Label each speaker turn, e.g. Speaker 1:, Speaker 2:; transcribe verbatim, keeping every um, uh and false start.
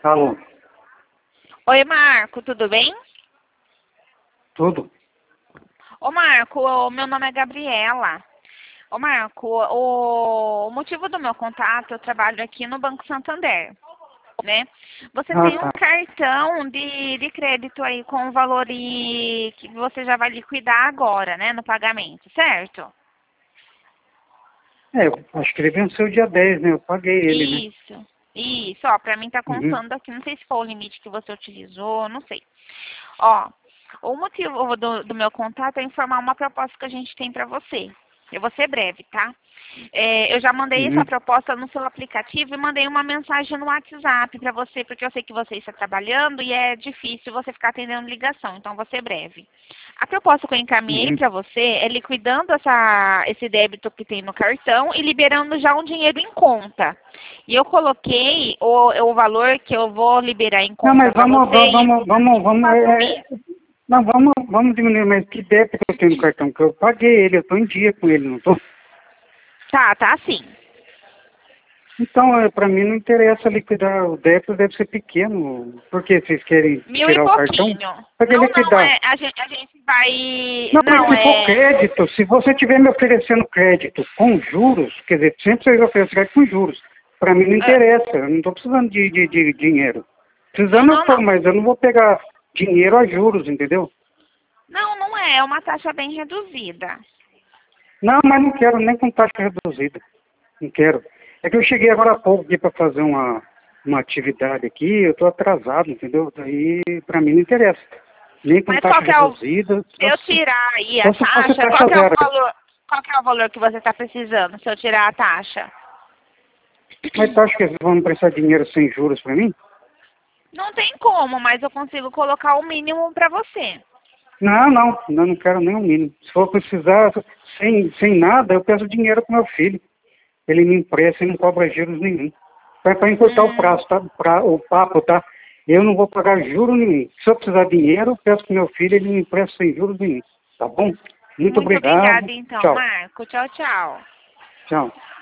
Speaker 1: Alô,
Speaker 2: Oi, Marco, tudo bem?
Speaker 1: tudo?
Speaker 2: Ô, Marco, o meu nome é Gabriela. Ô, Marco, o, o motivo do meu contato, eu trabalho aqui no Banco Santander, né? Você
Speaker 1: Ah,
Speaker 2: tem um
Speaker 1: tá.
Speaker 2: cartão de, de crédito aí com o valor e- que você já vai liquidar agora, né, no pagamento, certo?
Speaker 1: É, eu acho que ele venceu dia dez, né? Eu paguei ele, né?
Speaker 2: Isso, isso, ó, pra mim tá
Speaker 1: Uhum.
Speaker 2: contando aqui, não sei se foi o limite que você utilizou, não sei. Ó, o motivo do, do meu contato é informar uma proposta que a gente tem para você. Eu vou ser breve, tá? É, eu já mandei essa
Speaker 1: Uhum.
Speaker 2: proposta no seu aplicativo e mandei uma mensagem no WhatsApp para você, porque eu sei que você está trabalhando e é difícil você ficar atendendo ligação, então vou ser breve. A proposta que eu encaminhei
Speaker 1: Uhum.
Speaker 2: para você é liquidando essa, esse débito que tem no cartão e liberando já um dinheiro em conta. E eu coloquei o, o valor que eu vou liberar em
Speaker 1: Não,
Speaker 2: conta
Speaker 1: mas
Speaker 2: para
Speaker 1: vamos,
Speaker 2: você
Speaker 1: vamos,
Speaker 2: em
Speaker 1: vamos, vamos, vamos,
Speaker 2: quatro
Speaker 1: é, é,
Speaker 2: meses.
Speaker 1: não, vamos, vamos diminuir, mas que débito que eu tenho no cartão? Que eu paguei ele, eu tô em dia com ele, não tô?
Speaker 2: Tá, tá sim.
Speaker 1: Então, é, para mim não interessa liquidar o débito, deve ser pequeno. Por que vocês querem
Speaker 2: Mil e
Speaker 1: tirar o cartão?
Speaker 2: pouquinho.
Speaker 1: Para que
Speaker 2: Não, não,
Speaker 1: liquidar?
Speaker 2: é, a gente, a gente vai.
Speaker 1: Não, mas
Speaker 2: Não,
Speaker 1: se for
Speaker 2: é.
Speaker 1: crédito, se você estiver me oferecendo crédito com juros, quer dizer, sempre vocês oferecem crédito com juros. Para mim não
Speaker 2: é,
Speaker 1: interessa, eu não estou precisando de, de, de dinheiro.
Speaker 2: Não,
Speaker 1: Precisando eu
Speaker 2: não,
Speaker 1: estou,
Speaker 2: não.
Speaker 1: mas eu não vou pegar dinheiro a juros, entendeu?
Speaker 2: Não, não é. É uma taxa bem reduzida.
Speaker 1: Não, mas não quero nem com taxa reduzida. Não quero. É que eu cheguei agora há pouco aqui para fazer uma, uma atividade aqui, eu estou atrasado, entendeu? Daí para mim não interessa. Nem com
Speaker 2: Mas
Speaker 1: taxa
Speaker 2: qual que é o.
Speaker 1: reduzida,
Speaker 2: Se
Speaker 1: só
Speaker 2: eu
Speaker 1: se,
Speaker 2: tirar aí
Speaker 1: só
Speaker 2: a
Speaker 1: se fosse
Speaker 2: taxa, qual
Speaker 1: taxa
Speaker 2: que é o
Speaker 1: zero.
Speaker 2: valor? Qual que é o valor que você está precisando se eu tirar a taxa?
Speaker 1: Mas tu acha que eles vão me prestar dinheiro sem juros para mim?
Speaker 2: Não tem como, mas eu consigo colocar o mínimo para você.
Speaker 1: Não, não, eu não quero nem o mínimo. Se for precisar, sem, sem nada, eu peço dinheiro pro meu filho. Ele me empresta e não cobra juros nenhum. Para encurtar o
Speaker 2: Hum,
Speaker 1: prazo, tá? Pra, o papo, tá? Eu não vou pagar juro nenhum. Se eu precisar de dinheiro, eu peço pro meu filho, ele me empresta sem juros nenhum. Tá bom? Muito
Speaker 2: muito
Speaker 1: obrigado.
Speaker 2: obrigada, então,
Speaker 1: Tchau.
Speaker 2: Marco. Tchau, tchau.
Speaker 1: Tchau.